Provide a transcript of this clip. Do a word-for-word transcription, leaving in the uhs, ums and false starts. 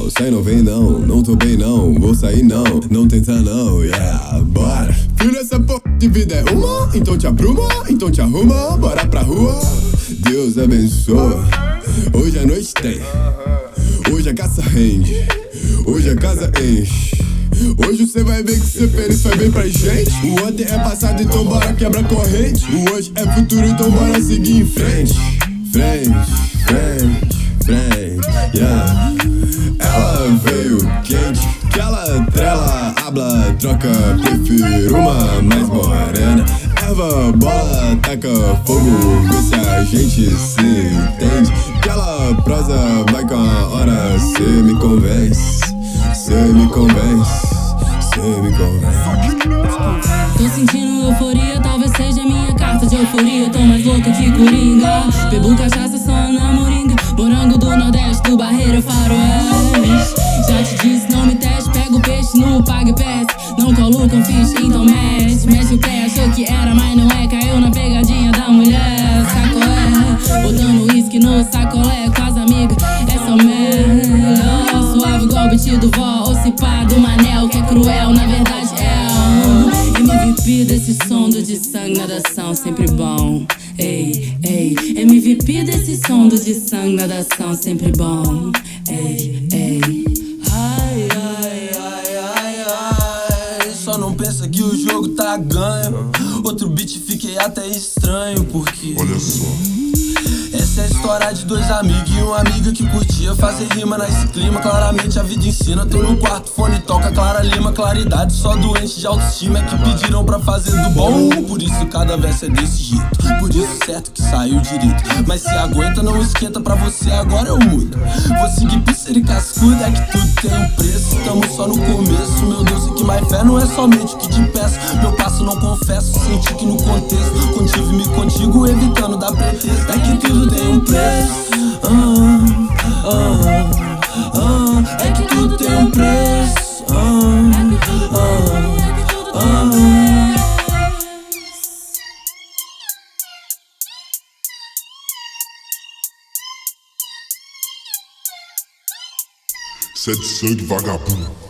mal, sai não vem não, não tô bem não, vou sair não, não tenta não, yeah, bora. Filho, essa porra de vida é uma, então te apruma, então te arruma, bora pra rua. Deus abençoa, hoje a noite tem, hoje a caça rende, hoje a casa enche. Hoje cê vai ver que ser feliz faz bem pra gente. O ontem é passado, então bora quebra corrente. O hoje é futuro, então bora seguir em frente. Frente, frente, frente, yeah. Ela veio quente, que ela trela, habla, troca, prefiro uma mais morena. Erva, bola, taca fogo, vê se a gente se entende. Aquela prosa vai com a hora, cê me convence, cê me convence, cê me convence. Tô sentindo euforia, talvez seja minha carta de euforia. Tô mais louca que coringa, bebo cachaça só na moringa. Morango do Nordeste, do Barreiro Faroeste. Já te disse, não me teste, pega o peixe no pague pés. Não colo com ficha, então mexe. Mexe o pé, achou que era, mas não é. Caiu na pegadinha da mulher, sacolé. Botando uísque no sacolé com as amigas, é só melhor. Suave igual vestido vó, ou se pá do manel, que é cruel, na verdade é um M V P desse som do de sangue, nadação sempre bom. Ei, ei, M V P desse som do de sangue, nadação sempre bom. Ei, ei. Ai, ai, ai, ai, ai. Só não pensa que o jogo tá ganho. Outro beat fiquei até estranho, porque olha só, essa é a história de dois amigos e uma amiga que curtia fazer rima nesse clima. Claramente a vida ensina, tô no quarto, fone toca Clara Lima. Claridade, só doente de autoestima é que pediram pra fazer do bom. Por isso cada verso é desse jeito, por isso certo que saiu direito. Mas se aguenta, não esquenta, pra você agora eu mudo. Vou seguir pulseira e cascuda, é que tudo tem um preço. Tamo só no começo, meu Deus, e que mais fé não é somente o que te peço. Meu passo não confesso, senti que no contexto contive-me contigo, evitando dar pretexto. É que tudo tem um preço, ah, ah, ah. É que tudo tem um preço, ah, ah, ah. cê é de sangue vagabundo.